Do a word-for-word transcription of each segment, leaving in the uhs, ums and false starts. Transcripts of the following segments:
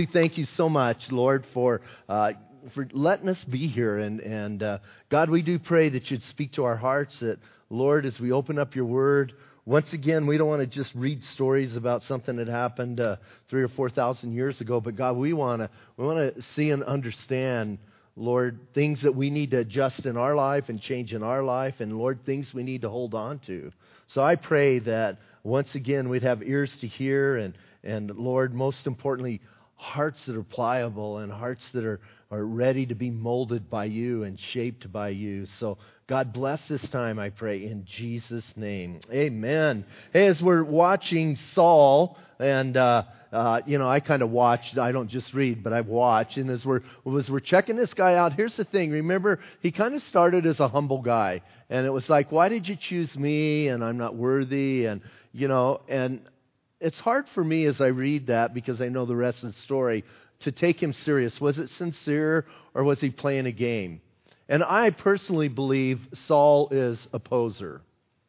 We thank you so much, Lord, for uh, for letting us be here. And, and uh, God, we do pray that you'd speak to our hearts, that, Lord, as we open up your word, once again, we don't want to just read stories about something that happened uh, three or four thousand years ago, but God, we want to we want to see and understand, Lord, things that we need to adjust in our life and change in our life, and Lord, things we need to hold on to. So I pray that once again we'd have ears to hear, and and Lord, most importantly, hearts that are pliable and hearts that are, are ready to be molded by you and shaped by you. So God bless this time, I pray, in Jesus' name. Amen. Hey, as we're watching Saul, and uh, uh, you know, I kind of watched. I don't just read, but I've watched. And as we're as we're checking this guy out, here's the thing. Remember, he kind of started as a humble guy, and it was like, why did you choose me? And I'm not worthy, and you know, and it's hard for me as I read that, because I know the rest of the story, to take him serious. Was it sincere, or was he playing a game? And I personally believe Saul is a poser.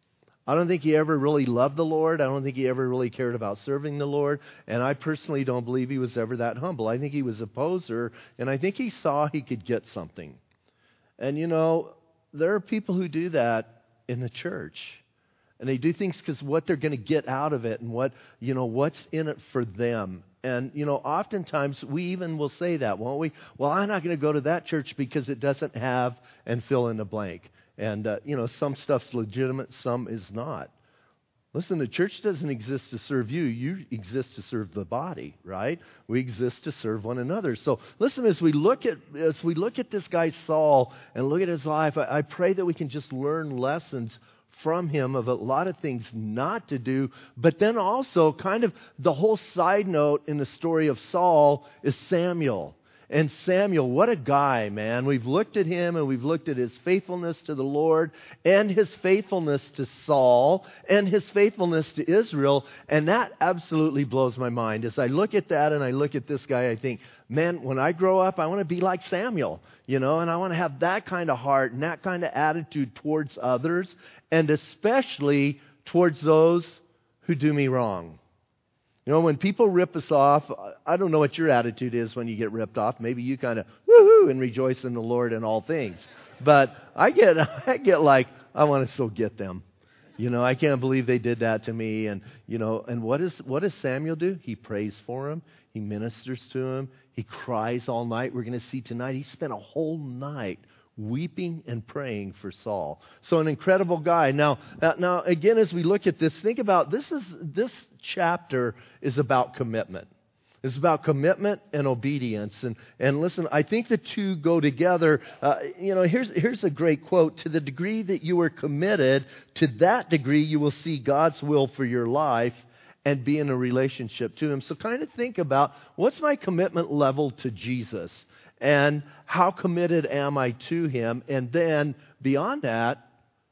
I don't think he ever really loved the Lord. I don't think he ever really cared about serving the Lord. And I personally don't believe he was ever that humble. I think he was a poser, and I think he saw he could get something. And you know, there are people who do that in the church. And they do things because what they're going to get out of it, and what, you know, what's in it for them. And, you know, oftentimes we even will say that, won't we? Well, I'm not going to go to that church because it doesn't have, and fill in the blank. And, uh, you know, some stuff's legitimate, some is not. Listen, the church doesn't exist to serve you. You exist to serve the body, right? We exist to serve one another. So listen, as we look at as we look at this guy Saul and look at his life, I, I pray that we can just learn lessons from him of a lot of things not to do, but then also kind of the whole side note in the story of Saul is Samuel. And Samuel, what a guy, man. We've looked at him, and we've looked at his faithfulness to the Lord, and his faithfulness to Saul, and his faithfulness to Israel, and that absolutely blows my mind. As I look at that and I look at this guy, I think, man, when I grow up, I want to be like Samuel, you know, and I want to have that kind of heart and that kind of attitude towards others, and especially towards those who do me wrong. You know, when people rip us off, I don't know what your attitude is when you get ripped off. Maybe you kind of woo-hoo and rejoice in the Lord in all things. But I get, I get like, I want to still get them. You know, I can't believe they did that to me. And, you know, and what is what does Samuel do? He prays for him. He ministers to him. He cries all night. We're going to see tonight, he spent a whole night weeping and praying for Saul. So an incredible guy. Now, uh, now again, as we look at this, think about this is this chapter is about commitment. It's about commitment and obedience. And and listen, I think the two go together. Uh, you know, here's here's a great quote: "To the degree that you are committed, to that degree you will see God's will for your life and be in a relationship to Him." So kind of think about, what's my commitment level to Jesus? And how committed am I to Him? And then, beyond that,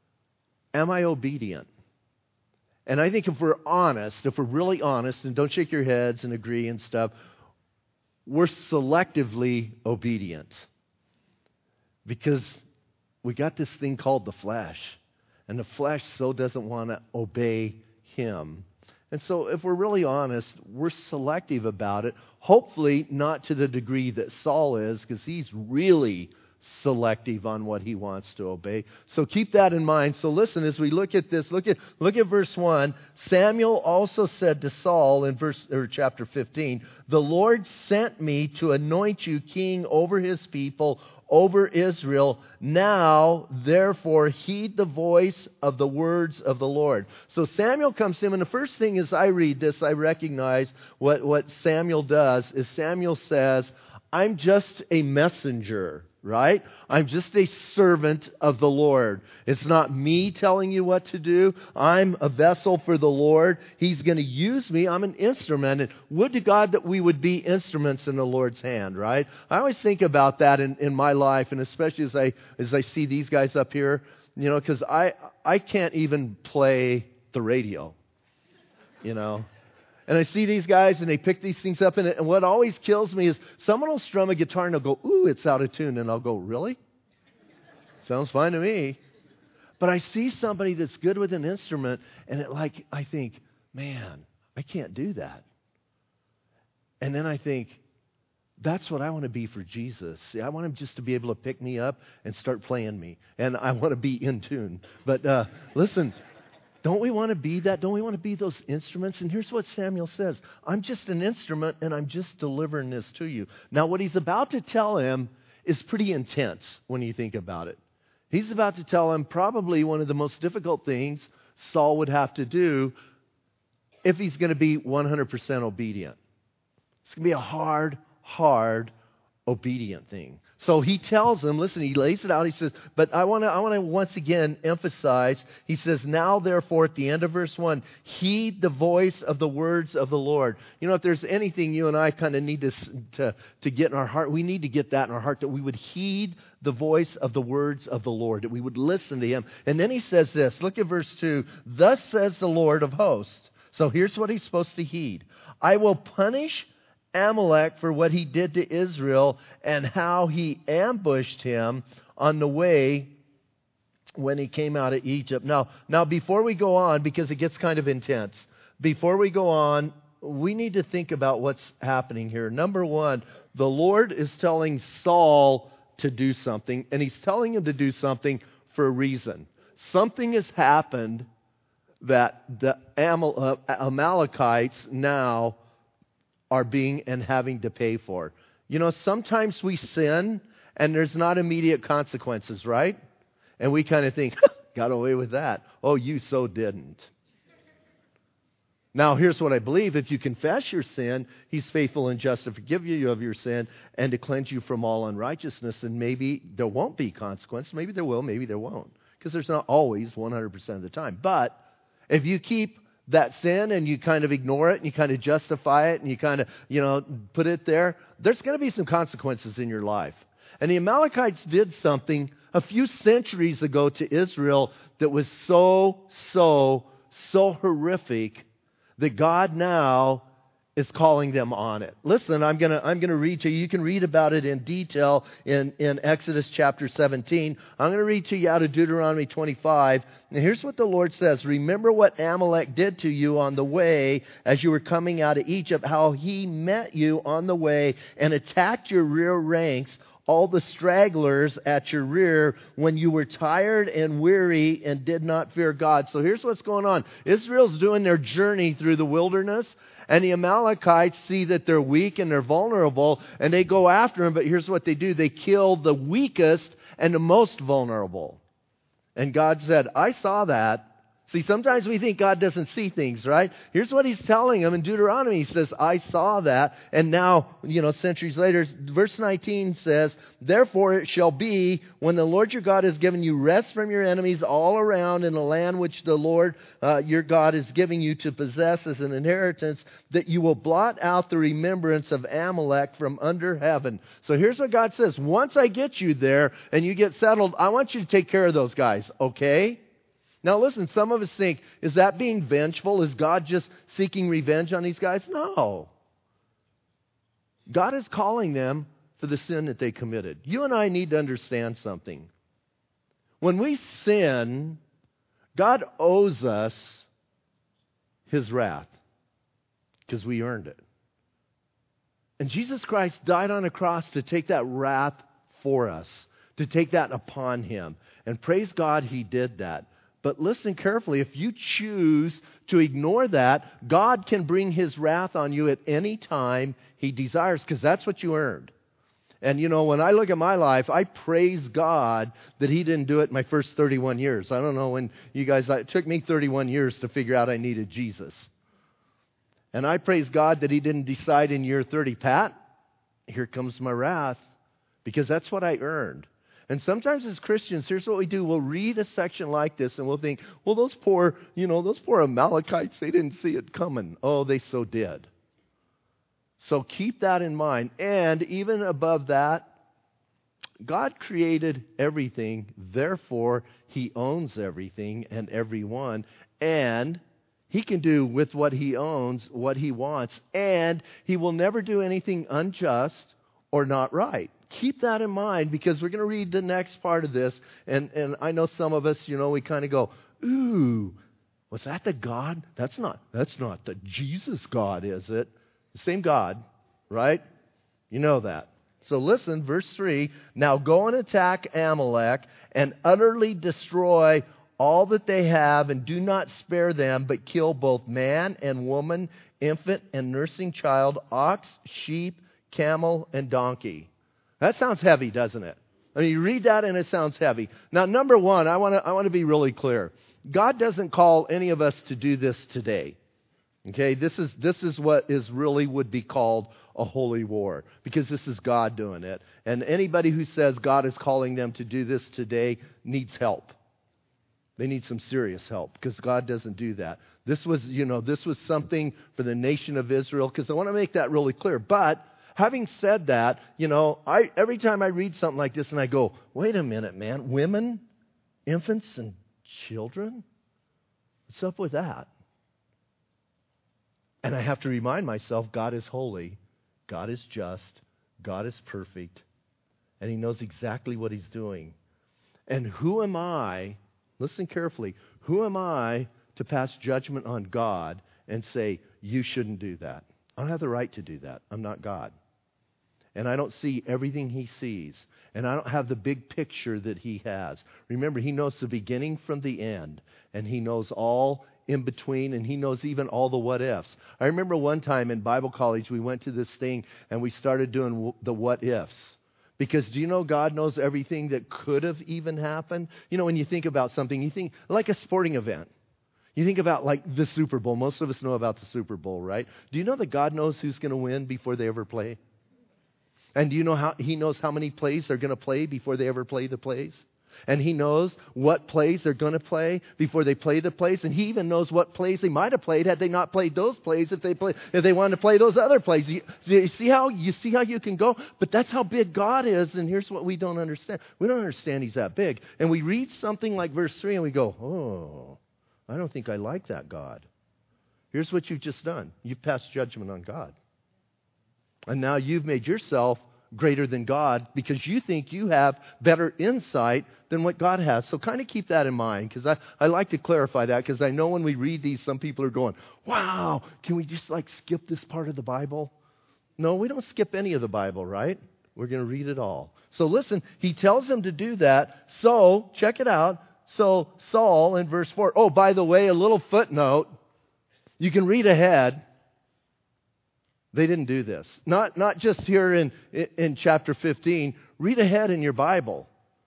am I obedient? And I think if we're honest, if we're really honest, and don't shake your heads and agree and stuff, we're selectively obedient. Because we got this thing called the flesh. And the flesh so doesn't want to obey Him. And so if we're really honest, we're selective about it. Hopefully not to the degree that Saul is, because he's really selective on what he wants to obey. So keep that in mind. So listen, as we look at this, look at look at verse one. Samuel also said to Saul in verse or chapter fifteen, "The Lord sent me to anoint you king over His people, over Israel. Now, therefore, heed the voice of the words of the Lord." So Samuel comes to him, and the first thing as I read this, I recognize what, what Samuel does is Samuel says, "I'm just a messenger." Right? I'm just a servant of the Lord. It's not me telling you what to do. I'm a vessel for the Lord. He's going to use me. I'm an instrument. And would to God that we would be instruments in the Lord's hand, right? I always think about that in, in my life, and especially as I as I see these guys up here, you know, because I, I can't even play the radio, you know. And I see these guys, and they pick these things up, and, it, and what always kills me is someone will strum a guitar, and they'll go, "Ooh, it's out of tune." And I'll go, "Really? Sounds fine to me." But I see somebody that's good with an instrument, and it like I think, man, I can't do that. And then I think, That's what I want to be for Jesus. See, I want him just to be able to pick me up and start playing me. And I want to be in tune. But uh, listen, don't we want to be that? Don't we want to be those instruments? And here's what Samuel says. I'm just an instrument, and I'm just delivering this to you. Now, what he's about to tell him is pretty intense when you think about it. He's about to tell him probably one of the most difficult things Saul would have to do if he's going to be one hundred percent obedient. It's going to be a hard, hard, obedient thing. So he tells him, listen, he lays it out. He says, but I want to I want to once again emphasize, he says, now therefore at the end of verse one, heed the voice of the words of the Lord. You know, if there's anything you and I kind of need to, to, to get in our heart, we need to get that in our heart, that we would heed the voice of the words of the Lord, that we would listen to him. And then he says this, look at verse two, thus says the Lord of hosts. So here's what he's supposed to heed. I will punish Amalek for what he did to Israel and how he ambushed him on the way when he came out of Egypt. Now, now before we go on, because it gets kind of intense, before we go on, we need to think about what's happening here. Number one, the Lord is telling Saul to do something, and he's telling him to do something for a reason. Something has happened that the Amal- uh, Amalekites now are being and having to pay for. You know, sometimes we sin and there's not immediate consequences, right? And we kind of think, got away with that. Oh, you so didn't. Now, here's what I believe. If you confess your sin, he's faithful and just to forgive you of your sin and to cleanse you from all unrighteousness. And maybe there won't be consequence. Maybe there will, maybe there won't. Because there's not always one hundred percent of the time. But if you keep that sin and you kind of ignore it and you kind of justify it and you kind of, you know, put it there, there's going to be some consequences in your life. And the Amalekites did something a few centuries ago to Israel that was so, so, so horrific that God now is calling them on it. Listen, I'm going to I'm going to read to you. You can read about it in detail in, in Exodus chapter seventeen. I'm going to read to you out of Deuteronomy twenty-five. And here's what the Lord says. Remember what Amalek did to you on the way as you were coming out of Egypt, how he met you on the way and attacked your rear ranks, all the stragglers at your rear, when you were tired and weary and did not fear God. So here's what's going on. Israel's doing their journey through the wilderness, and the Amalekites see that they're weak and they're vulnerable, and they go after them. But here's what they do. They kill the weakest and the most vulnerable. And God said, I saw that. See, sometimes we think God doesn't see things, right? Here's what he's telling them in Deuteronomy. He says, I saw that. And now, you know, centuries later, verse nineteen says, therefore it shall be when the Lord your God has given you rest from your enemies all around in the land which the Lord uh, your God is giving you to possess as an inheritance, that you will blot out the remembrance of Amalek from under heaven. So here's what God says. Once I get you there and you get settled, I want you to take care of those guys, okay? Now listen, some of us think, is that being vengeful? Is God just seeking revenge on these guys? No. God is calling them for the sin that they committed. You and I need to understand something. When we sin, God owes us His wrath because we earned it. And Jesus Christ died on a cross to take that wrath for us, to take that upon Him. And praise God, He did that. But listen carefully, if you choose to ignore that, God can bring His wrath on you at any time He desires, because that's what you earned. And you know, when I look at my life, I praise God that He didn't do it in my first thirty-one years. I don't know when you guys, it took me thirty-one years to figure out I needed Jesus. And I praise God that He didn't decide in year thirty, Pat, here comes my wrath, because that's what I earned. And sometimes as Christians, here's what we do. We'll read a section like this and we'll think, well, those poor, you know, those poor Amalekites, they didn't see it coming. Oh, they so did. So keep that in mind. And even above that, God created everything. Therefore, He owns everything and everyone. And He can do with what He owns what He wants. And He will never do anything unjust or not right. Keep that in mind, because we're going to read the next part of this. And, and I know some of us, you know, we kind of go, ooh, was that the God? That's not, that's not the Jesus God, is it? The same God, right? You know that. So listen, verse three. Now go and attack Amalek and utterly destroy all that they have, and do not spare them, but kill both man and woman, infant and nursing child, ox, sheep, camel, and donkey. That sounds heavy, doesn't it? I mean, you read that and it sounds heavy. Now, number one, I want to I want to be really clear. God doesn't call any of us to do this today. Okay, this is this is what is really would be called a holy war, because this is God doing it. And anybody who says God is calling them to do this today needs help. They need some serious help, because God doesn't do that. This was, you know, this was something for the nation of Israel, because I want to make that really clear. But having said that, you know, I every time I read something like this and I go, wait a minute, man, women, infants, and children? What's up with that? And I have to remind myself, God is holy, God is just, God is perfect, and He knows exactly what He's doing. And who am I, listen carefully, who am I to pass judgment on God and say, you shouldn't do that? I don't have the right to do that. I'm not God. And I don't see everything He sees. And I don't have the big picture that He has. Remember, He knows the beginning from the end. And He knows all in between. And He knows even all the what ifs. I remember one time in Bible college, we went to this thing and we started doing w- the what ifs. Because do you know God knows everything that could have even happened? You know, when you think about something, you think like a sporting event. You think about like the Super Bowl. Most of us know about the Super Bowl, right? Do you know that God knows who's going to win before they ever play? And do you know how He knows how many plays they're going to play before they ever play the plays? And He knows what plays they're going to play before they play the plays. And He even knows what plays they might have played had they not played those plays if they play, if they wanted to play those other plays. You, you see how you see how you can go? But that's how big God is. And here's what we don't understand. We don't understand He's that big. And we read something like verse three and we go, oh, I don't think I like that God. Here's what you've just done. You've passed judgment on God. And now you've made yourself greater than God because you think you have better insight than what God has. So kind of keep that in mind, because I, I like to clarify that, because I know when we read these, some people are going, wow, can we just like skip this part of the Bible? No, we don't skip any of the Bible, right? We're going to read it all. So listen, He tells them to do that. So, check it out. So Saul in verse four, oh, by the way, a little footnote. You can read ahead. They didn't do this. Not, not just here in, in chapter fifteen. Read ahead in your Bible.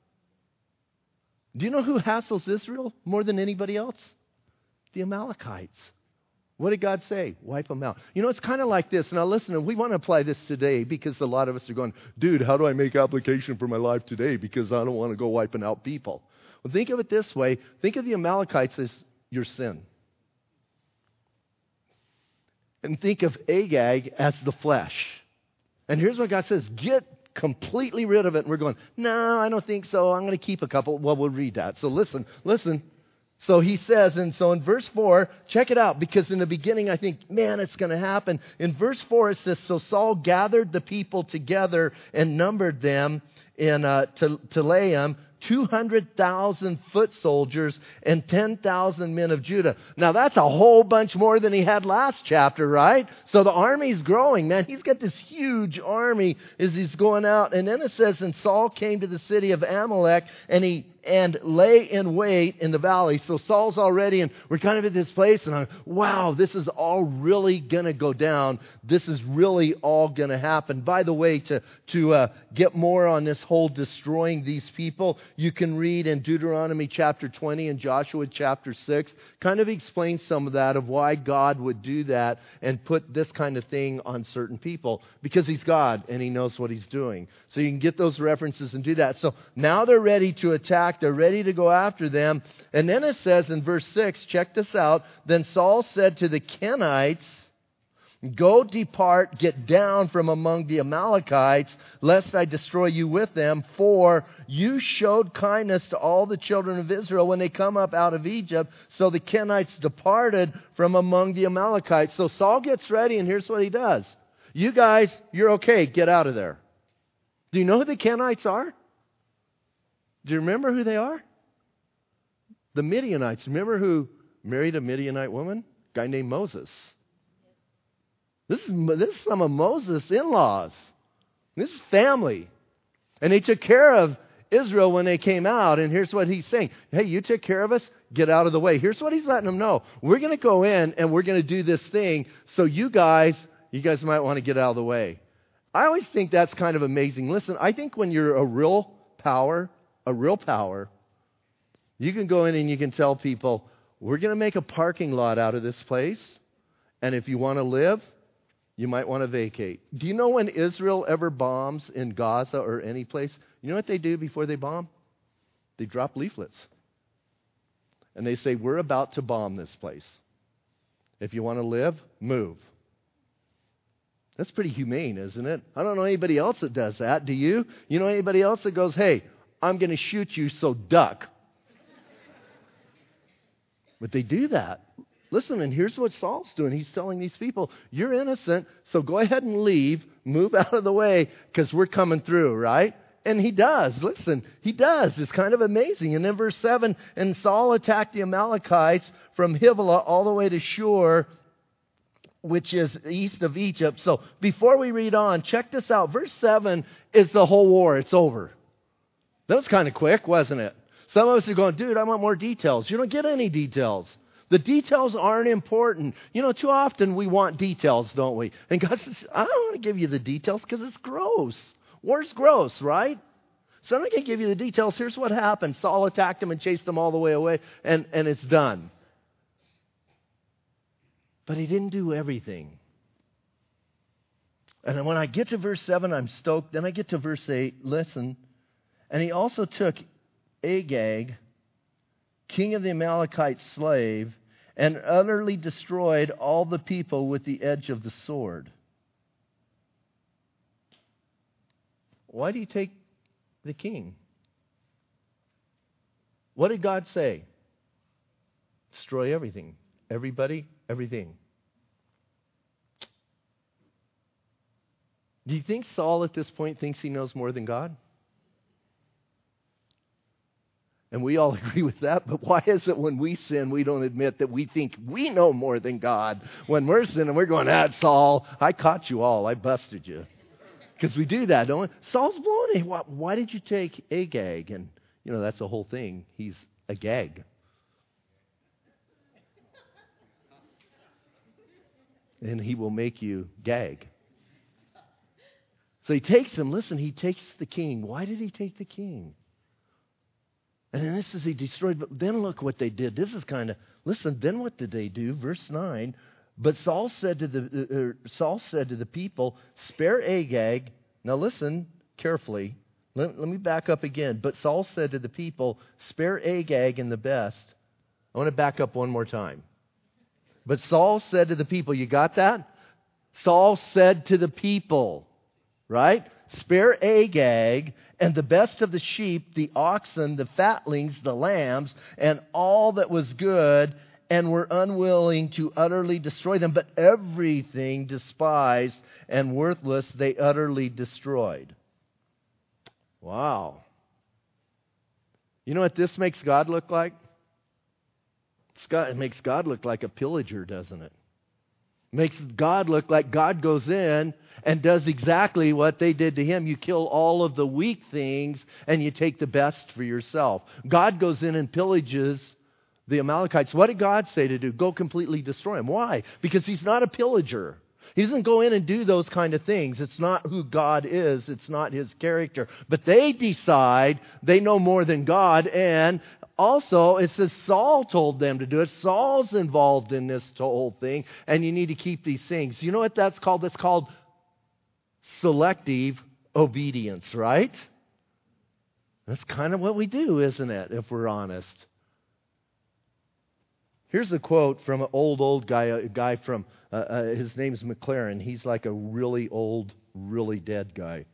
Do you know who hassles Israel more than anybody else? The Amalekites. What did God say? Wipe them out. You know, it's kind of like this. Now listen, we want to apply this today, because a lot of us are going, dude, how do I make application for my life today? Because I don't want to go wiping out people. Well, think of it this way. Think of the Amalekites as your sin. And think of Agag as the flesh. And here's what God says. Get completely rid of it. And we're going, no, I don't think so. I'm going to keep a couple. Well, we'll read that. So listen, listen. So He says, and so in verse four, check it out. Because in the beginning, I think, man, it's going to happen. In verse four, it says, so Saul gathered the people together and numbered them in uh, Telaim, two hundred thousand foot soldiers and ten thousand men of Judah. Now that's a whole bunch more than he had last chapter, right? So the army's growing, man. He's got this huge army as he's going out. And then it says, and Saul came to the city of Amalek and he and lay in wait in the valley. So Saul's already, and we're kind of at this place, and I'm, wow, this is all really going to go down. This is really all going to happen. By the way, to, to uh, get more on this whole destroying these people, you can read in Deuteronomy chapter twenty and Joshua chapter six, kind of explain some of that, of why God would do that and put this kind of thing on certain people. Because He's God, and He knows what He's doing. So you can get those references and do that. So now they're ready to attack. They're ready to go after them. And then it says in verse six, check this out. Then Saul said to the Kenites, go depart, get down from among the Amalekites, lest I destroy you with them. For you showed kindness to all the children of Israel when they come up out of Egypt. So the Kenites departed from among the Amalekites. So Saul gets ready, and here's what he does. You guys, you're okay. Get out of there. Do you know who the Kenites are? Do you remember who they are? The Midianites. Remember who married a Midianite woman? A guy named Moses. This is, this is some of Moses' in-laws. This is family. And they took care of Israel when they came out. And here's what he's saying. Hey, you took care of us? Get out of the way. Here's what he's letting them know. We're going to go in and we're going to do this thing. So you guys, you guys might want to get out of the way. I always think that's kind of amazing. Listen, I think when you're a real power, a real power, you can go in and you can tell people, we're going to make a parking lot out of this place. And if you want to live, you might want to vacate. Do you know when Israel ever bombs in Gaza or any place? You know what they do before they bomb? They drop leaflets. And they say, we're about to bomb this place. If you want to live, move. That's pretty humane, isn't it? I don't know anybody else that does that. Do you? You know anybody else that goes, hey, I'm going to shoot you, so duck. But they do that. Listen, and here's what Saul's doing. He's telling these people, you're innocent, so go ahead and leave. Move out of the way because we're coming through, right? And he does. Listen, he does. It's kind of amazing. And then verse seven, and Saul attacked the Amalekites from Havilah all the way to Shur, which is east of Egypt. So before we read on, check this out. Verse seven is the whole war. It's over. That was kind of quick, wasn't it? Some of us are going, dude, I want more details. You don't get any details. The details aren't important. You know, too often we want details, don't we? And God says, I don't want to give you the details because it's gross. War's gross, right? So I'm not going to give you the details. Here's what happened. Saul attacked him and chased him all the way away, and, and it's done. But he didn't do everything. And when I get to verse seven, I'm stoked. Then I get to verse eight. Listen. And he also took Agag, king of the Amalekites' slave, and utterly destroyed all the people with the edge of the sword. Why do you take the king? What did God say? Destroy everything. Everybody, everything. Do you think Saul at this point thinks he knows more than God? And we all agree with that, but why is it when we sin, we don't admit that we think we know more than God? When we're sinning, we're going, ah, Saul, I caught you all. I busted you. Because we do that, don't we? Saul's blown it. Why, why did you take Agag? And, you know, that's the whole thing. He's a gag. And he will make you gag. So he takes him. Listen, he takes the king. Why did he take the king? And then this is he destroyed. But then look what they did. This is kind of, listen, then what did they do? Verse nine. But Saul said to the uh, Saul said to the people, spare Agag. Now listen carefully. Let, let me back up again. But Saul said to the people, spare Agag and the best. I want to back up one more time. But Saul said to the people, you got that? Saul said to the people, right? Spare Agag and the best of the sheep, the oxen, the fatlings, the lambs, and all that was good, and were unwilling to utterly destroy them. But everything despised and worthless they utterly destroyed. Wow. You know what this makes God look like? It makes God look like a pillager, doesn't it? It makes God look like God goes in and does exactly what they did to him. You kill all of the weak things and you take the best for yourself. God goes in and pillages the Amalekites. What did God say to do? Go completely destroy them. Why? Because he's not a pillager. He doesn't go in and do those kind of things. It's not who God is. It's not his character. But they decide they know more than God. And also, it says Saul told them to do it. Saul's involved in this whole thing. And you need to keep these things. You know what that's called? That's called selective obedience, right? That's kind of what we do, isn't it, if we're honest? Here's a quote from an old, old guy, a guy from, uh, uh, his name's McLaren. He's like a really old, really dead guy.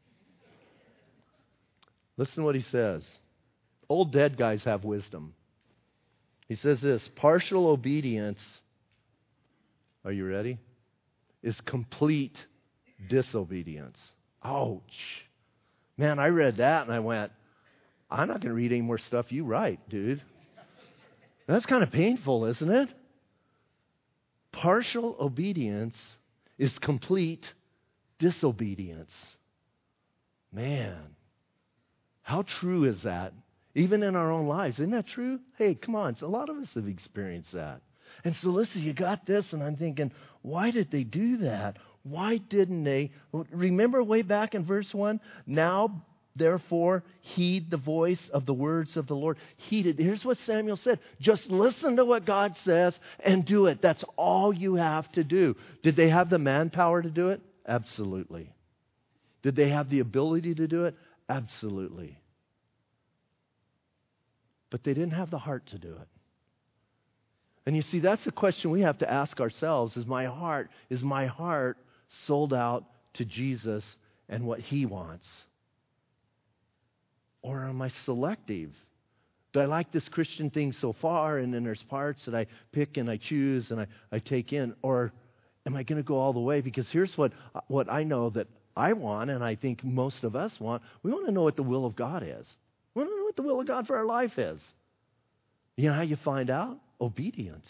Listen to what he says. Old dead guys have wisdom. He says this, partial obedience, are you ready? Is complete disobedience. Ouch. Man, I read that and I went, I'm not going to read any more stuff you write, dude. That's kind of painful, isn't it? Partial obedience is complete disobedience. Man, how true is that? Even in our own lives. Isn't that true? Hey, come on. So a lot of us have experienced that. And so listen, you got this, and I'm thinking, why did they do that? Why didn't they? Remember way back in verse one? Now, therefore, heed the voice of the words of the Lord. Heed it. Here's what Samuel said. Just listen to what God says and do it. That's all you have to do. Did they have the manpower to do it? Absolutely. Did they have the ability to do it? Absolutely. But they didn't have the heart to do it. And you see, that's the question we have to ask ourselves. Is my heart, is my heart sold out to Jesus and what He wants? Or am I selective? Do I like this Christian thing so far, and then there's parts that I pick and I choose and I, I take in? Or am I going to go all the way? Because here's what, what I know that I want, and I think most of us want. We want to know what the will of God is. We want to know what the will of God for our life is. You know how you find out? Obedience.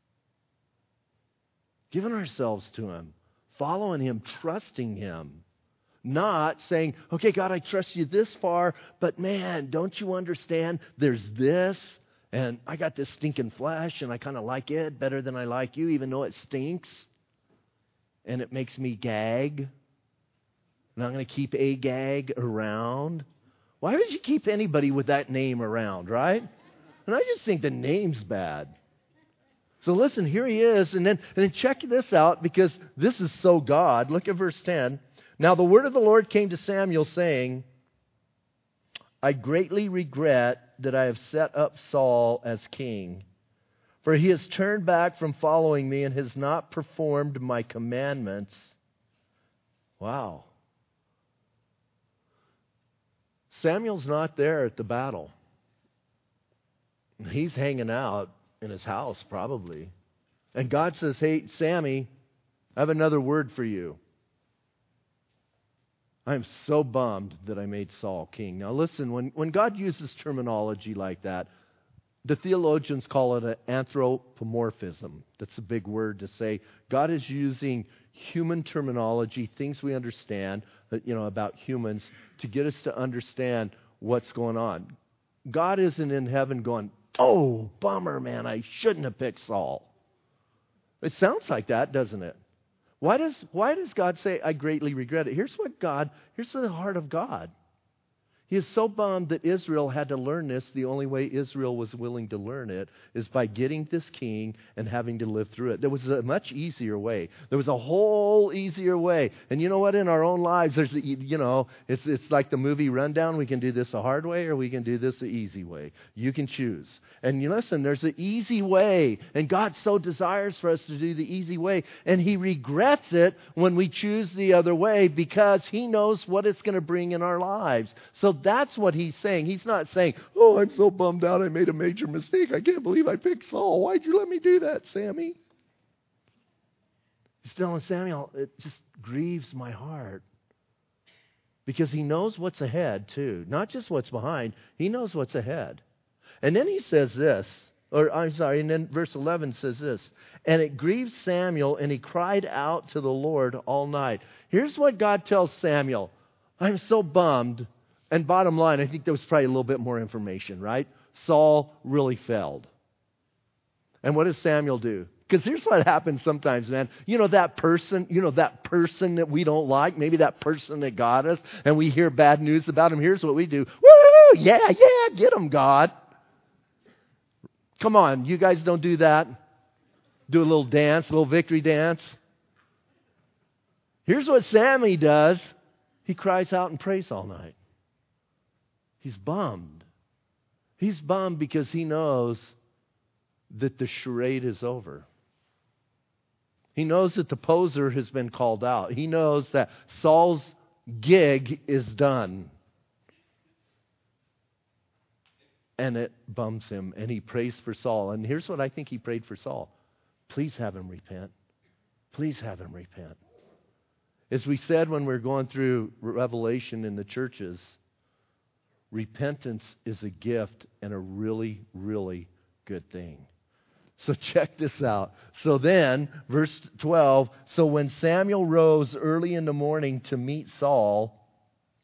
Giving ourselves to Him. Following Him. Trusting Him. Not saying, okay, God, I trust you this far, but man, don't you understand? There's this, and I got this stinking flesh, and I kind of like it better than I like you, even though it stinks, and it makes me gag. And I'm going to keep Agag around. Why would you keep anybody with that name around, right? And I just think the name's bad. So listen, here he is, and then, and then check this out, because this is so God. Look at verse ten. Now the word of the Lord came to Samuel, saying, I greatly regret that I have set up Saul as king, for he has turned back from following me and has not performed my commandments. Wow. Samuel's not there at the battle. He's hanging out in his house, probably. And God says, hey, Sammy, I have another word for you. I am so bummed that I made Saul king. Now listen, when, when God uses terminology like that, the theologians call it an anthropomorphism. That's a big word to say. God is using human terminology, things we understand, you know, about humans, to get us to understand what's going on. God isn't in heaven going, oh, bummer, man, I shouldn't have picked Saul. It sounds like that, doesn't it? Why does, why does God say, I greatly regret it? Here's what God, here's the heart of God. He is so bummed that Israel had to learn this. The only way Israel was willing to learn it is by getting this king and having to live through it. There was a much easier way. There was a whole easier way. And you know what? In our own lives, there's, you know, it's it's like the movie Rundown. We can do this a hard way or we can do this the easy way. You can choose. And you listen, there's an easy way. And God so desires for us to do the easy way. And He regrets it when we choose the other way, because He knows what it's going to bring in our lives. So that's what He's saying. He's not saying, oh, I'm so bummed out I made a major mistake. I can't believe I picked Saul. Why'd you let me do that, Sammy? He's telling Samuel, it just grieves my heart. Because He knows what's ahead, too. Not just what's behind. He knows what's ahead. And then He says this, or I'm sorry, and then verse eleven says this, and it grieved Samuel, and he cried out to the Lord all night. Here's what God tells Samuel. I'm so bummed. And bottom line, I think there was probably a little bit more information, right? Saul really failed. And what does Samuel do? Because here's what happens sometimes, man. You know that person, you know that person that we don't like, maybe that person that got us, and we hear bad news about him. Here's what we do. Woo! Yeah, yeah, get him, God. Come on, you guys don't do that. Do a little dance, a little victory dance. Here's what Sammy does. He cries out and prays all night. He's bummed. He's bummed because he knows that the charade is over. He knows that the poser has been called out. He knows that Saul's gig is done. And it bums him, and he prays for Saul. And here's what I think he prayed for Saul. Please have him repent. Please have him repent. As we said when we were going through Revelation in the churches, repentance is a gift and a really, really good thing. So check this out. So then, verse twelve, so when Samuel rose early in the morning to meet Saul,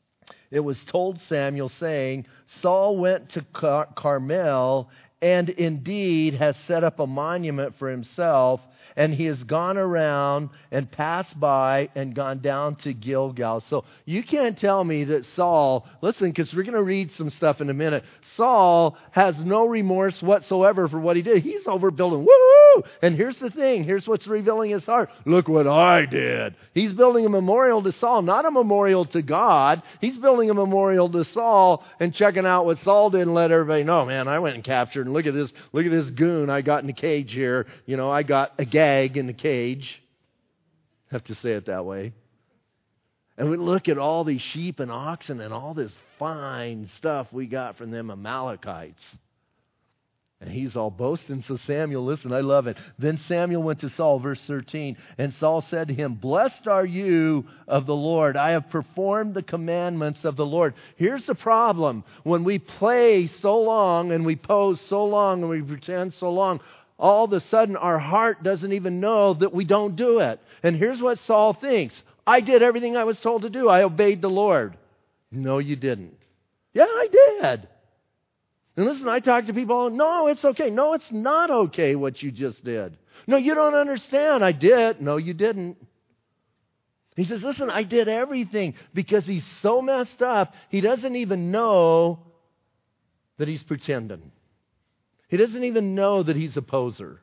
it was told Samuel, saying, Saul went to Car- Carmel and indeed has set up a monument for himself, and he has gone around and passed by and gone down to Gilgal. So you can't tell me that Saul, listen, because we're going to read some stuff in a minute. Saul has no remorse whatsoever for what he did. He's over building, woo! And here's the thing. Here's what's revealing his heart. Look what I did. He's building a memorial to Saul, not a memorial to God. He's building a memorial to Saul and checking out what Saul did and let everybody know, man, I went and captured, and look at this, look at this goon I got in the cage here. You know, I got a gag in the cage. Have to say it that way. And we look at all these sheep and oxen and all this fine stuff we got from them Amalekites. And he's all boasting. So Samuel, listen, I love it. Then Samuel went to Saul, verse thirteen, and Saul said to him, Blessed are you of the Lord. I have performed the commandments of the Lord. Here's the problem. When we play so long and we pose so long and we pretend so long, all of a sudden our heart doesn't even know that we don't do it. And here's what Saul thinks. I did everything I was told to do. I obeyed the Lord. No, you didn't. Yeah, I did. And listen, I talk to people, no, it's okay. No, it's not okay what you just did. No, you don't understand. I did. No, you didn't. He says, listen, I did everything because he's so messed up, he doesn't even know that he's pretending. He doesn't even know that he's a poser.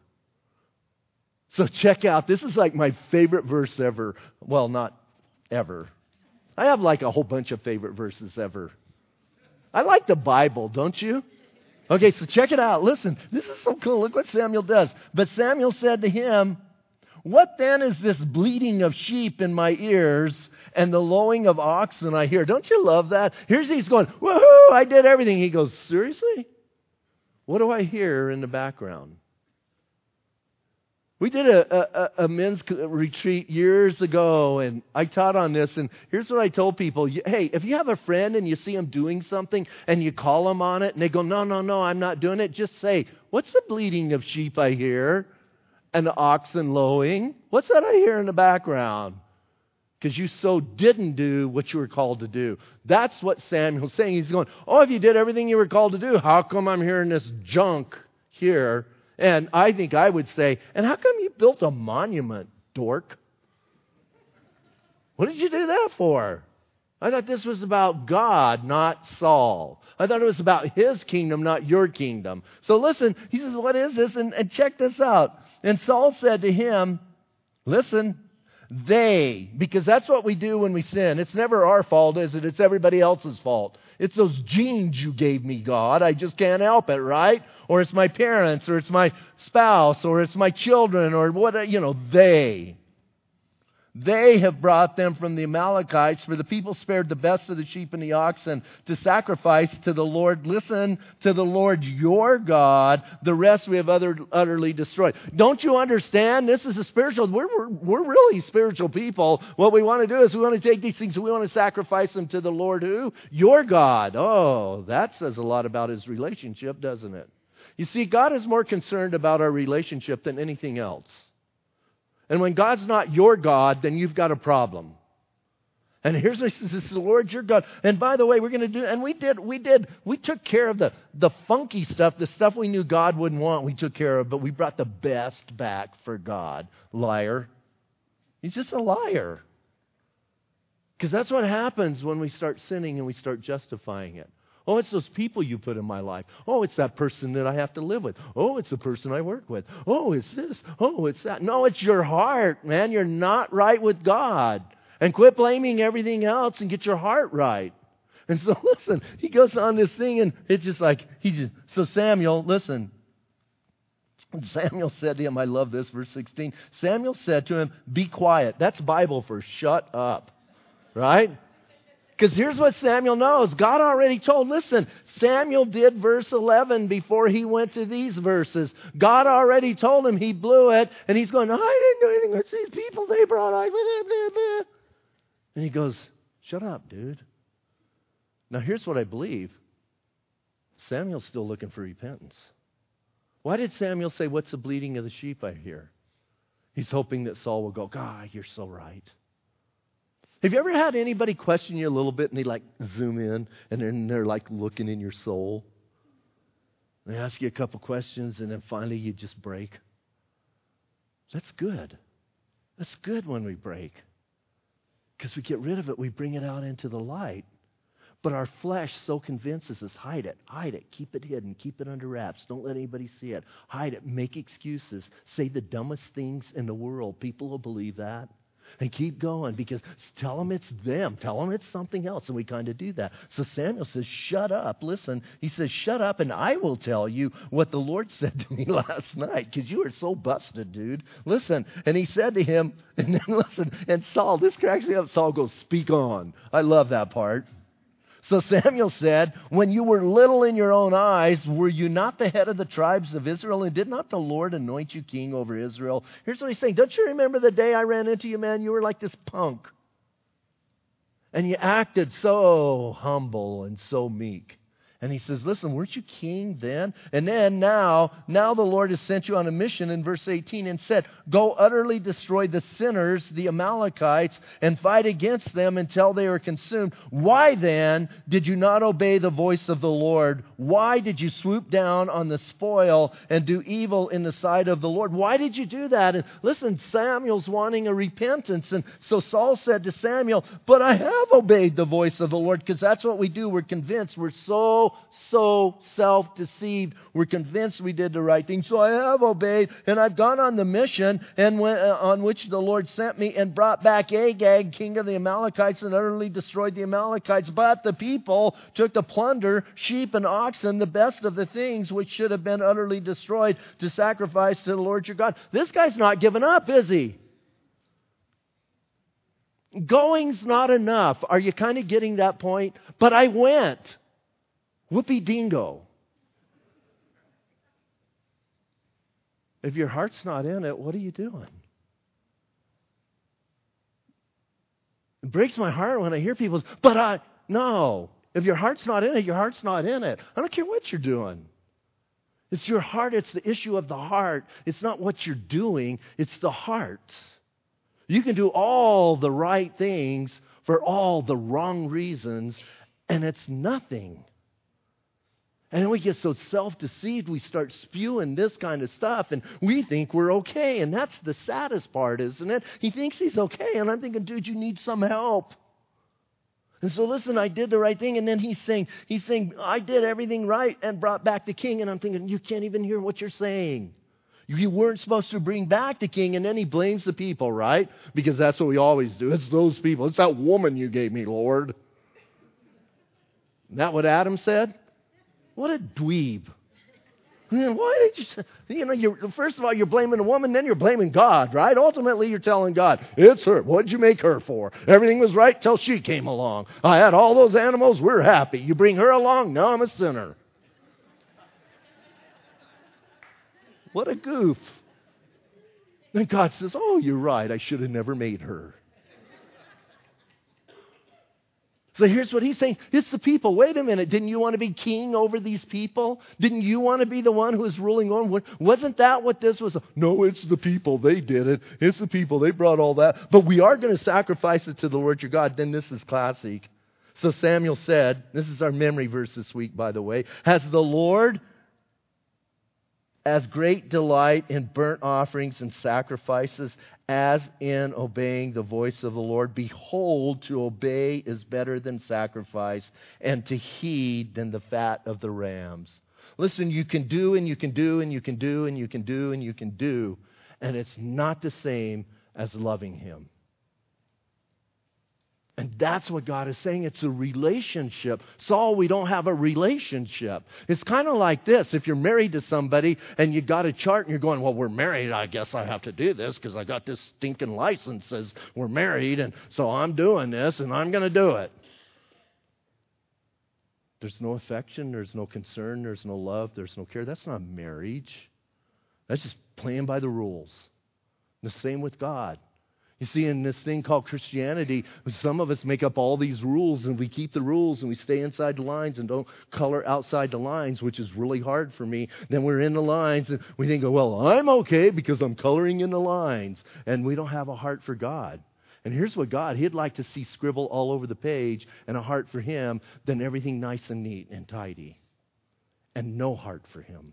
So check out, this is like my favorite verse ever. Well, not ever. I have like a whole bunch of favorite verses ever. I like the Bible, don't you? Okay, so check it out. Listen, this is so cool. Look what Samuel does. But Samuel said to him, What then is this bleating of sheep in my ears and the lowing of oxen I hear? Don't you love that? Here's he's going, woohoo, I did everything. He goes, seriously? What do I hear in the background? We did a, a, a men's retreat years ago, and I taught on this, and here's what I told people. Hey, if you have a friend and you see them doing something, and you call them on it, and they go, no, no, no, I'm not doing it, just say, what's the bleating of sheep I hear? And the oxen lowing? What's that I hear in the background? Because you so didn't do what you were called to do. That's what Samuel's saying. He's going, oh, if you did everything you were called to do, how come I'm hearing this junk here? And I think I would say, and how come you built a monument, dork? What did you do that for? I thought this was about God, not Saul. I thought it was about his kingdom, not your kingdom. So listen, he says, what is this? And, and check this out. And Saul said to him, listen, they, because that's what we do when we sin. It's never our fault, is it? It's everybody else's fault. It's those genes you gave me, God. I just can't help it, right? Or it's my parents, or it's my spouse, or it's my children, or what, you know, they. They have brought them from the Amalekites, for the people spared the best of the sheep and the oxen to sacrifice to the Lord. Listen, to the Lord your God. The rest we have other, utterly destroyed. Don't you understand? This is a spiritual, we're, we're, we're really spiritual people. What we want to do is we want to take these things and we want to sacrifice them to the Lord who? Your God. Oh, that says a lot about his relationship, doesn't it? You see, God is more concerned about our relationship than anything else. And when God's not your God, then you've got a problem. And here's what he says, this is the Lord your God. And by the way, we're going to do, and we did, we did, we took care of the, the funky stuff, the stuff we knew God wouldn't want, we took care of, but we brought the best back for God. Liar. He's just a liar. Because that's what happens when we start sinning and we start justifying it. Oh, it's those people you put in my life. Oh, it's that person that I have to live with. Oh, it's the person I work with. Oh, it's this. Oh, it's that. No, it's your heart, man. You're not right with God. And quit blaming everything else and get your heart right. And so, listen, he goes on this thing and it's just like, he just, so Samuel, listen. Samuel said to him, I love this, verse sixteen. Samuel said to him, be quiet. That's Bible for shut up. Right? Because here's what Samuel knows. God already told, listen, Samuel did verse eleven before he went to these verses. God already told him he blew it, and he's going, I didn't do anything. It's these people they brought. I blah, blah, blah. And he goes, shut up, dude. Now here's what I believe. Samuel's still looking for repentance. Why did Samuel say, what's the bleating of the sheep I hear? He's hoping that Saul will go, God, you're so right. Have you ever had anybody question you a little bit and they like zoom in and then they're like looking in your soul? They ask you a couple questions and then finally you just break. That's good. That's good when we break. Because we get rid of it, we bring it out into the light. But our flesh so convinces us, hide it, hide it, keep it hidden, keep it under wraps, don't let anybody see it, hide it, make excuses, say the dumbest things in the world. People will believe that. And keep going, because tell them it's them. Tell them it's something else. And we kind of do that. So Samuel says, shut up. Listen, he says, shut up and I will tell you what the Lord said to me last night, because you are so busted, dude. Listen. And he said to him, and then listen, and Saul, this cracks me up. Saul goes, speak on. I love that part. So Samuel said, when you were little in your own eyes, were you not the head of the tribes of Israel? And did not the Lord anoint you king over Israel? Here's what he's saying. Don't you remember the day I ran into you, man? You were like this punk. And you acted so humble and so meek. And he says, listen, weren't you king then? And then now, now the Lord has sent you on a mission in verse eighteen and said, go utterly destroy the sinners, the Amalekites, and fight against them until they are consumed. Why then did you not obey the voice of the Lord? Why did you swoop down on the spoil and do evil in the sight of the Lord? Why did you do that? And listen, Samuel's wanting a repentance. And so Saul said to Samuel, but I have obeyed the voice of the Lord, because that's what we do. We're convinced. We're so so self-deceived. We're convinced we did the right thing. So I have obeyed, and I've gone on the mission and went, uh, on which the Lord sent me, and brought back Agag, king of the Amalekites, and utterly destroyed the Amalekites. But the people took the plunder, sheep and oxen, the best of the things which should have been utterly destroyed, to sacrifice to the Lord your God. This guy's not giving up, is he? Going's not enough. Are you kind of getting that point? But I went. Whoopee dingo. If your heart's not in it, what are you doing? It breaks my heart when I hear people say, but I, no. If your heart's not in it, your heart's not in it. I don't care what you're doing. It's your heart. It's the issue of the heart. It's not what you're doing. It's the heart. You can do all the right things for all the wrong reasons, and it's nothing. And then we get so self-deceived, we start spewing this kind of stuff, and we think we're okay. And that's the saddest part, isn't it? He thinks he's okay, and I'm thinking, dude, you need some help. And so listen, I did the right thing, and then he's saying, he's saying, I did everything right and brought back the king. And I'm thinking, you can't even hear what you're saying. You weren't supposed to bring back the king, and then he blames the people, right? Because that's what we always do. It's those people. It's that woman you gave me, Lord. Isn't that what Adam said? What a dweeb. Why did you, you know, you're, first of all, you're blaming a woman, then you're blaming God, right? Ultimately, you're telling God, it's her. What'd you make her for? Everything was right till she came along. I had all those animals. We're happy. You bring her along, now I'm a sinner. What a goof. Then God says, oh, you're right. I should have never made her. So here's what he's saying. It's the people. Wait a minute. Didn't you want to be king over these people? Didn't you want to be the one who was ruling on? Wasn't that what this was? No, it's the people. They did it. It's the people. They brought all that. But we are going to sacrifice it to the Lord your God. Then this is classic. So Samuel said, this is our memory verse this week, by the way. Has the Lord as great delight in burnt offerings and sacrifices as in obeying the voice of the Lord? Behold, to obey is better than sacrifice, and to heed than the fat of the rams. Listen, you can do and you can do and you can do and you can do and you can do, and it's not the same as loving Him. And that's what God is saying. It's a relationship. Saul, we don't have a relationship. It's kind of like this. If you're married to somebody and you got a chart and you're going, well, we're married. I guess I have to do this because I got this stinking license says we're married. And so I'm doing this and I'm going to do it. There's no affection. There's no concern. There's no love. There's no care. That's not marriage. That's just playing by the rules. The same with God. You see, in this thing called Christianity, some of us make up all these rules and we keep the rules and we stay inside the lines and don't color outside the lines, which is really hard for me. Then we're in the lines and we think, well, I'm okay because I'm coloring in the lines. And we don't have a heart for God. And here's what God, He'd like to see scribble all over the page and a heart for Him than everything nice and neat and tidy. And no heart for Him.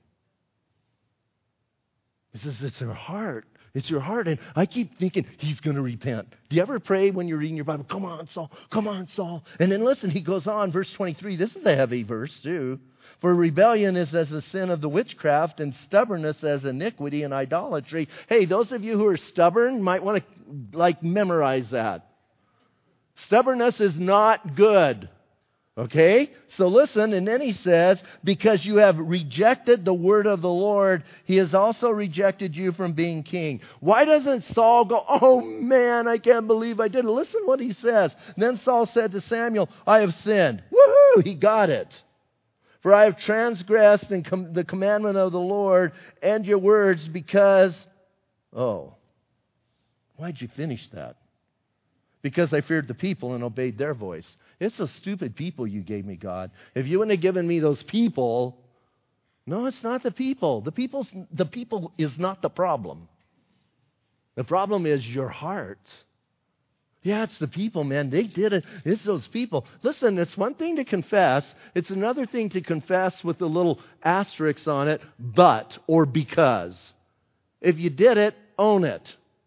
He says, it's your heart. It's your heart. And I keep thinking, he's going to repent. Do you ever pray when you're reading your Bible? Come on, Saul. Come on, Saul. And then listen, he goes on, verse twenty-three. This is a heavy verse, too. For rebellion is as the sin of the witchcraft, and stubbornness as iniquity and idolatry. Hey, those of you who are stubborn might want to, like, memorize that. Stubbornness is not good. Okay? So listen, and then he says, because you have rejected the word of the Lord, He has also rejected you from being king. Why doesn't Saul go, oh man, I can't believe I did it? Listen what he says. Then Saul said to Samuel, I have sinned. Woohoo! He got it. For I have transgressed in com- the commandment of the Lord and your words because, oh, why'd you finish that? Because I feared the people and obeyed their voice. It's those stupid people you gave me, God. If you wouldn't have given me those people, no, it's not the people. The people's, the people is not the problem. The problem is your heart. Yeah, it's the people, man. They did it. It's those people. Listen, it's one thing to confess. It's another thing to confess with the little asterisks on it, but or because. If you did it, own it.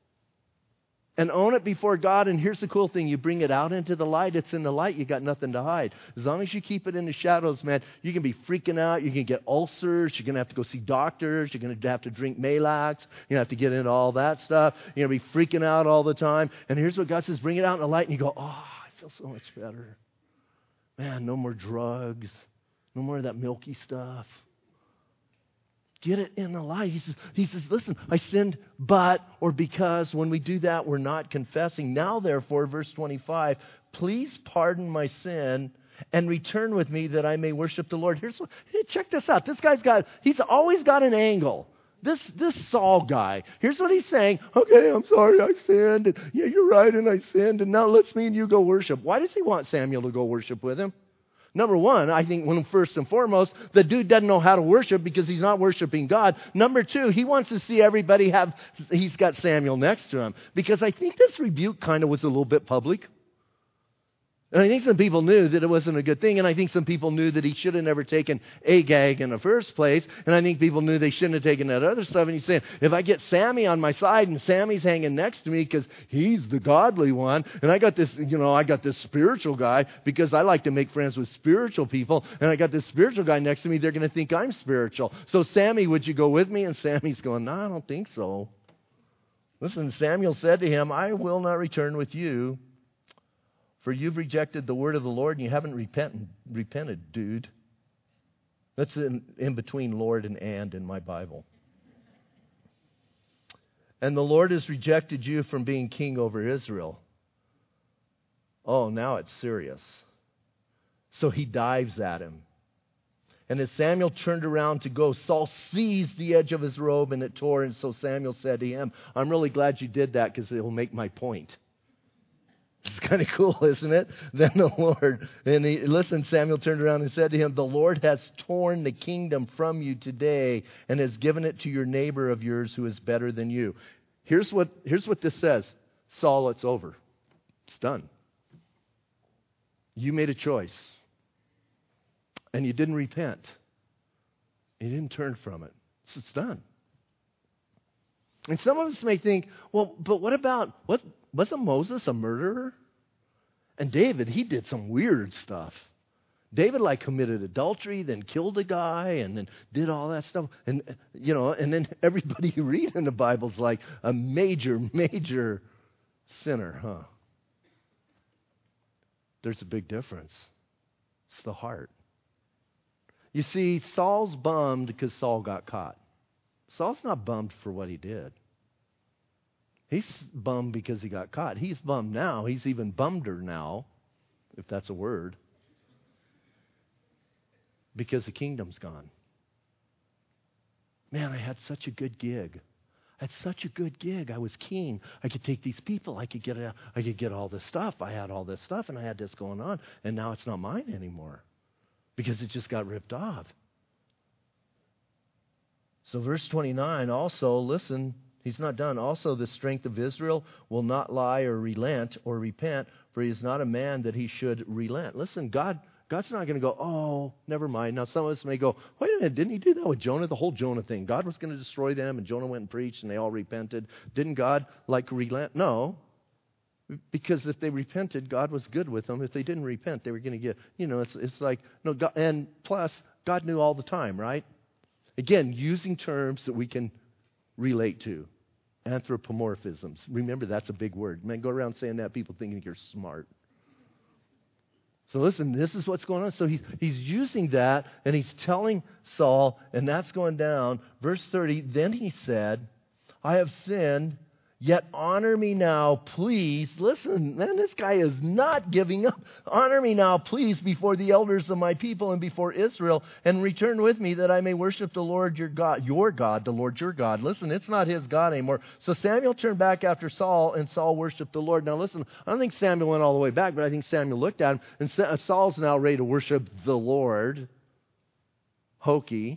And own it before God. And here's the cool thing. You bring it out into the light. It's in the light. You got nothing to hide. As long as you keep it in the shadows, man, you can be freaking out. You can get ulcers. You're going to have to go see doctors. You're going to have to drink Malax. You're going to have to get into all that stuff. You're going to be freaking out all the time. And here's what God says. Bring it out in the light. And you go, oh, I feel so much better. Man, no more drugs. No more of that milky stuff. Get it in the light. He says, he says, listen, I sinned, but, or because, when we do that, we're not confessing. Now, therefore, verse twenty-five, please pardon my sin and return with me that I may worship the Lord. Here's what, hey, check this out. This guy's got, he's always got an angle. This, this Saul guy, here's what he's saying. Okay, I'm sorry, I sinned. And, yeah, you're right, and I sinned. And now let's me and you go worship. Why does he want Samuel to go worship with him? Number one, I think when first and foremost, the dude doesn't know how to worship because he's not worshiping God. Number two, he wants to see everybody have, he's got Samuel next to him. Because I think this rebuke kind of was a little bit public. And I think some people knew that it wasn't a good thing. And I think some people knew that he should have never taken Agag in the first place. And I think people knew they shouldn't have taken that other stuff. And he's saying, if I get Sammy on my side and Sammy's hanging next to me because he's the godly one, and I got this, you know, I got this spiritual guy because I like to make friends with spiritual people, and I got this spiritual guy next to me, they're going to think I'm spiritual. So Sammy, would you go with me? And Sammy's going, no, I don't think so. Listen, Samuel said to him, I will not return with you. For you've rejected the word of the Lord and you haven't repented, repented, dude. That's in, in between Lord and and in my Bible. And the Lord has rejected you from being king over Israel. Oh, now it's serious. So he dives at him. And as Samuel turned around to go, Saul seized the edge of his robe and it tore. And so Samuel said to him, I'm really glad you did that because it will make my point. It's kind of cool, isn't it? Then the Lord, and he, listen, Samuel turned around and said to him, the Lord has torn the kingdom from you today and has given it to your neighbor of yours who is better than you. Here's what, here's what this says. Saul, it's over. It's done. You made a choice. And you didn't repent. You didn't turn from it. So it's done. And some of us may think, well, but what about, what wasn't Moses a murderer? And David, he did some weird stuff. David like committed adultery, then killed a guy, and then did all that stuff. And, you know, and then everybody you read in the Bible's like a major, major sinner, huh? There's a big difference. It's the heart. You see, Saul's bummed because Saul got caught. Saul's not bummed for what he did. He's bummed because he got caught. He's bummed now. He's even bummed-er now, if that's a word, because the kingdom's gone. Man, I had such a good gig. I had such a good gig. I was king. I could take these people. I could get a, I could get all this stuff. I had all this stuff, and I had this going on, and now it's not mine anymore because it just got ripped off. So verse twenty-nine also, listen, He's not done. Also, the strength of Israel will not lie or relent or repent, for he is not a man that he should relent. Listen, God, God's not going to go, oh, never mind. Now, some of us may go, wait a minute, didn't he do that with Jonah? The whole Jonah thing. God was going to destroy them, and Jonah went and preached, and they all repented. Didn't God, like, relent? No. Because if they repented, God was good with them. If they didn't repent, they were going to get, you know, it's it's like, no, God, and plus, God knew all the time, right? Again, using terms that we can relate to. Anthropomorphisms. Remember, that's a big word. Man, go around saying that, people thinking you're smart. So listen, this is what's going on. So he's, he's using that, and he's telling Saul, and that's going down. Verse thirty, then he said, I have sinned, yet honor me now, please. Listen, man, this guy is not giving up. Honor me now, please, before the elders of my people and before Israel, and return with me that I may worship the Lord your God, your God, the Lord your God. Listen, it's not his God anymore. So Samuel turned back after Saul, and Saul worshiped the Lord. Now listen, I don't think Samuel went all the way back, but I think Samuel looked at him, and Saul's now ready to worship the Lord. Hokey.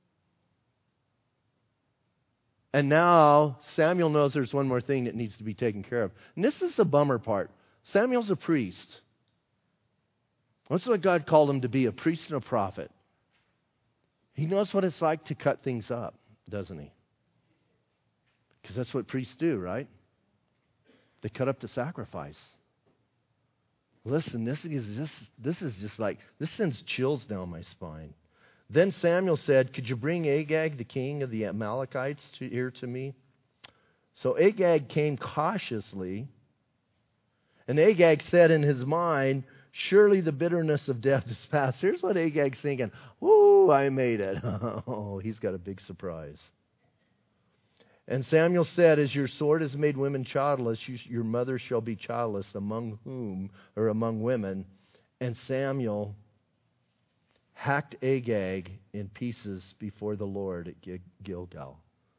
And now Samuel knows there's one more thing that needs to be taken care of. And this is the bummer part. Samuel's a priest. That's what God called him to be, a priest and a prophet. He knows what it's like to cut things up, doesn't he? Because that's what priests do, right? They cut up the sacrifice. Listen, this is this, this is just like, this sends chills down my spine. Then Samuel said, could you bring Agag, the king of the Amalekites, to here to me? So Agag came cautiously, and Agag said in his mind, surely the bitterness of death is past. Here's what Agag's thinking. Ooh, I made it. Oh, he's got a big surprise. And Samuel said, as your sword has made women childless, you, your mother shall be childless, among whom, or among women. And Samuel hacked Agag in pieces before the Lord at Gilgal.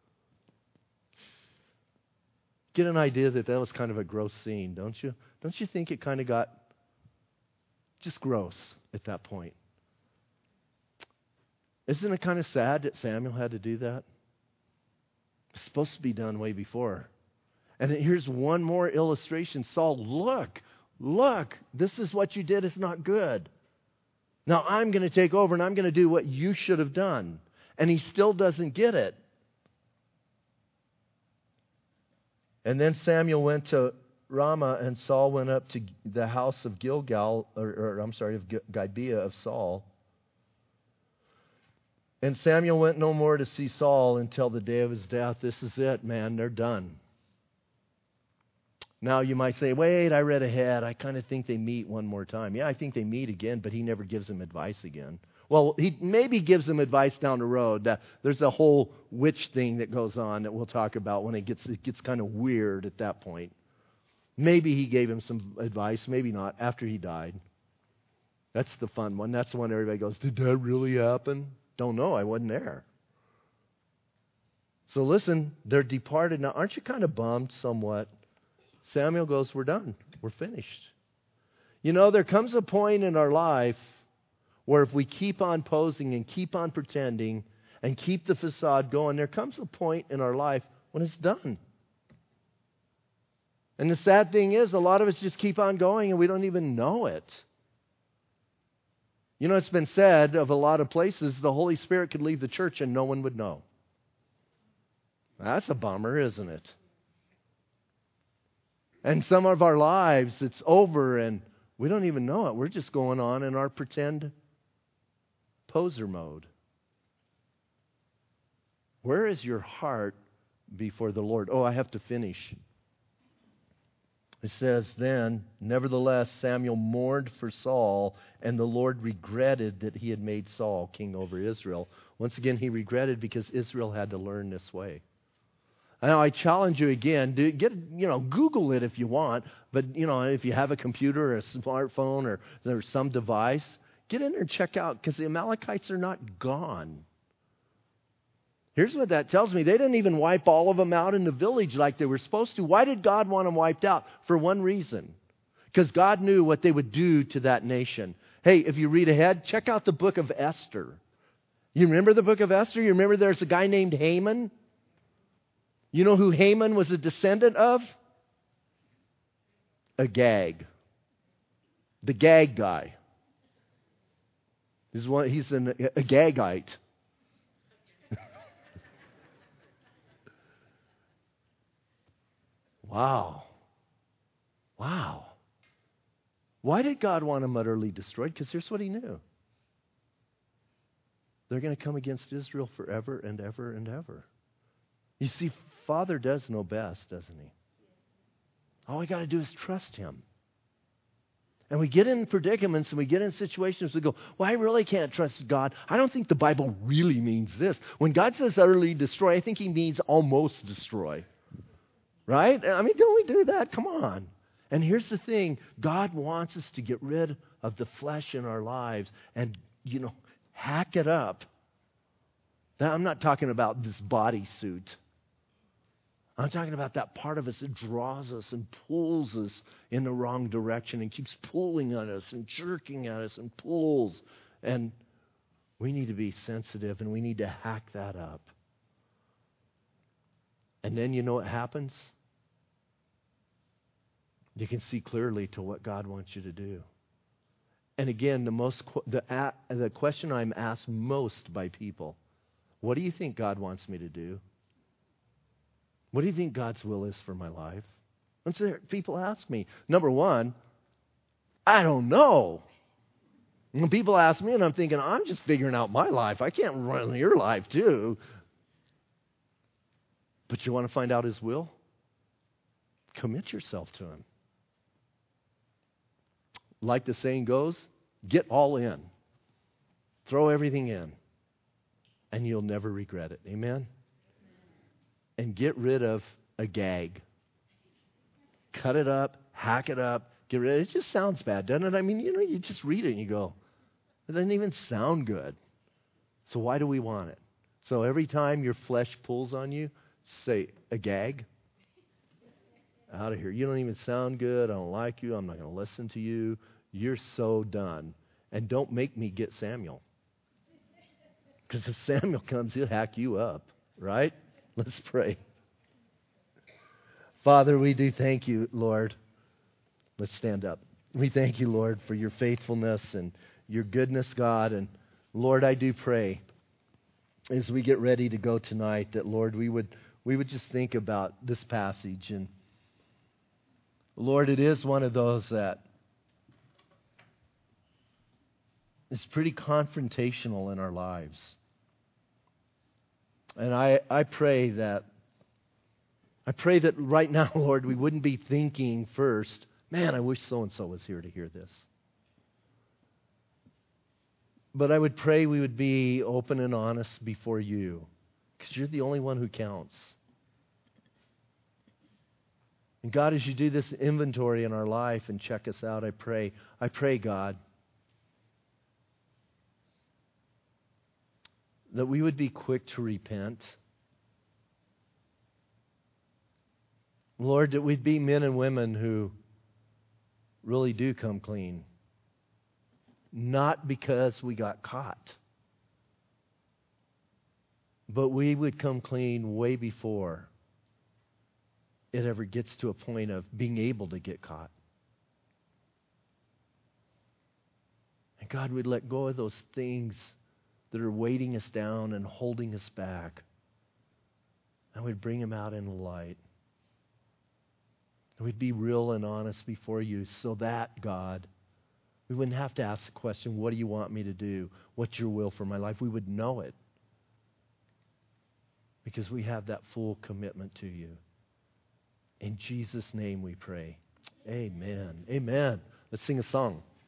Get an idea that that was kind of a gross scene, don't you? Don't you think it kind of got just gross at that point? Isn't it kind of sad that Samuel had to do that? It's supposed to be done way before. And here's one more illustration. Saul, look, look, this is what you did. It's not good. Now I'm going to take over and I'm going to do what you should have done. And he still doesn't get it. And then Samuel went to Ramah, and Saul went up to the house of Gilgal, or, or I'm sorry, of Gibeah of Saul. And Samuel went no more to see Saul until the day of his death. This is it, man. They're done. Now you might say, wait, I read ahead. I kind of think they meet one more time. Yeah, I think they meet again, but he never gives him advice again. Well, he maybe gives him advice down the road. Uh, there's a whole witch thing that goes on that we'll talk about when it gets it gets kind of weird at that point. Maybe he gave him some advice, maybe not, after he died. That's the fun one. That's the one everybody goes, did that really happen? Don't know. I wasn't there. So listen, they're departed. Now, aren't you kind of bummed somewhat? Samuel goes, we're done. We're finished. You know, there comes a point in our life where if we keep on posing and keep on pretending and keep the facade going, there comes a point in our life when it's done. And the sad thing is, a lot of us just keep on going and we don't even know it. You know, it's been said of a lot of places, the Holy Spirit could leave the church and no one would know. That's a bummer, isn't it? And some of our lives, it's over and we don't even know it. We're just going on in our pretend poser mode. Where is your heart before the Lord? Oh, I have to finish. It says, then, nevertheless, Samuel mourned for Saul, and the Lord regretted that he had made Saul king over Israel. Once again, he regretted because Israel had to learn this way. Now, I challenge you again, do, get, you know, Google it if you want, but, you know, if you have a computer or a smartphone or there's some device, get in there and check out, because the Amalekites are not gone. Here's what that tells me. They didn't even wipe all of them out in the village like they were supposed to. Why did God want them wiped out? For one reason. Because God knew what they would do to that nation. Hey, if you read ahead, check out the book of Esther. You remember the book of Esther? You remember there's a guy named Haman? You know who Haman was a descendant of? Agag. The Gag guy. He's, one, he's an Agagite. Wow. Wow. Why did God want him utterly destroyed? Because here's what he knew. They're going to come against Israel forever and ever and ever. You see, Father does know best, doesn't he? All we got to do is trust him. And we get in predicaments and we get in situations we go, well, I really can't trust God. I don't think the Bible really means this. When God says utterly destroy, I think he means almost destroy. Right? I mean, don't we do that? Come on. And here's the thing. God wants us to get rid of the flesh in our lives and, you know, hack it up. Now, I'm not talking about this bodysuit. I'm talking about that part of us that draws us and pulls us in the wrong direction and keeps pulling on us and jerking at us and pulls. And we need to be sensitive and we need to hack that up. And then you know what happens? You can see clearly to what God wants you to do. And again, the most the the question I'm asked most by people, what do you think God wants me to do? What do you think God's will is for my life? And so people ask me. Number one, I don't know. When people ask me, and I'm thinking, I'm just figuring out my life. I can't run your life too. But you want to find out his will? Commit yourself to him. Like the saying goes, get all in. Throw everything in. And you'll never regret it. Amen? And get rid of Agag. Cut it up, hack it up, get rid of it. It just sounds bad, doesn't it? I mean, you know, you just read it and you go, it doesn't even sound good. So why do we want it? So every time your flesh pulls on you, say, Agag, out of here. You don't even sound good. I don't like you. I'm not going to listen to you. You're so done. And don't make me get Samuel. Because if Samuel comes, he'll hack you up, right? Let's pray. Father, we do thank you, Lord. Let's stand up. We thank you, Lord, for your faithfulness and your goodness, God. And Lord, I do pray as we get ready to go tonight that, Lord, we would we would just think about this passage. And Lord, it is one of those that is pretty confrontational in our lives. And I, I pray that I pray that right now, Lord, we wouldn't be thinking first, man, I wish so-and-so was here to hear this. But I would pray we would be open and honest before you, because you're the only one who counts. And God, as you do this inventory in our life and check us out, I pray, I pray, God, that we would be quick to repent. Lord, that we'd be men and women who really do come clean. Not because we got caught, but we would come clean way before it ever gets to a point of being able to get caught. And God, we'd let go of those things that are weighting us down and holding us back. And we'd bring them out in the light. And we'd be real and honest before you so that, God, we wouldn't have to ask the question, what do you want me to do? What's your will for my life? We would know it. Because we have that full commitment to you. In Jesus' name we pray. Amen. Amen. Let's sing a song.